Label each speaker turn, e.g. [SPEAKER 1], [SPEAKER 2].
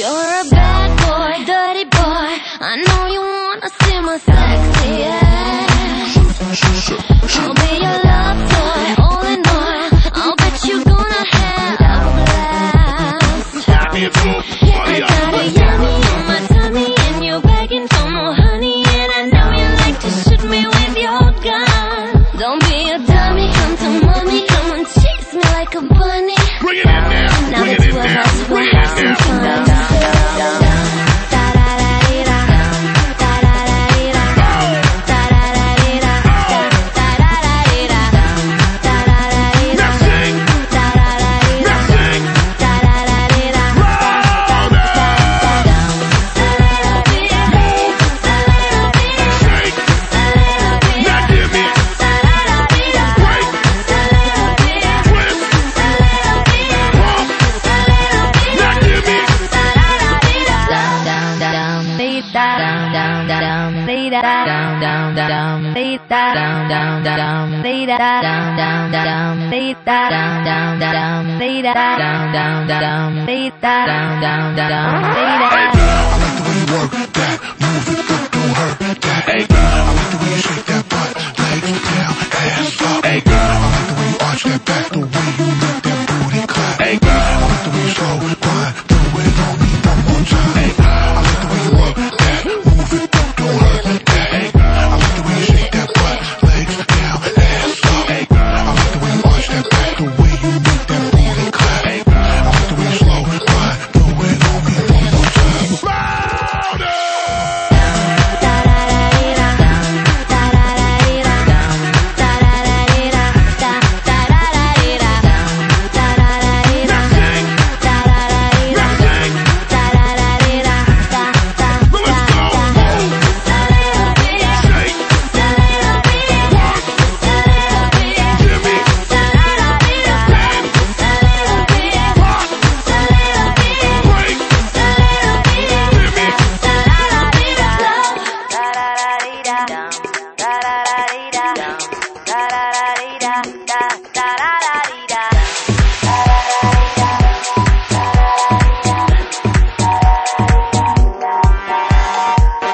[SPEAKER 1] You're a bad boy, dirty boy. I know you wanna see my sexy ass. I'll be your love toy, all in all. I'll bet you're gonna have a blast. I got a yummy on my tummy, and you're begging for more honey. And I know you like to shoot me with your gun. Don't be a dummy, come to mommy. Come and chase me like a bunny.
[SPEAKER 2] Bring it in now,
[SPEAKER 1] Now
[SPEAKER 2] bring
[SPEAKER 1] the
[SPEAKER 2] it in
[SPEAKER 1] two of
[SPEAKER 2] now,
[SPEAKER 1] us will
[SPEAKER 2] bring it
[SPEAKER 1] have
[SPEAKER 2] in
[SPEAKER 1] some
[SPEAKER 2] now.
[SPEAKER 1] fun.
[SPEAKER 2] Hey girl, I like the way you shake that butt, legs down, ass up. Hey girl, I like the way you arch that back, the way you look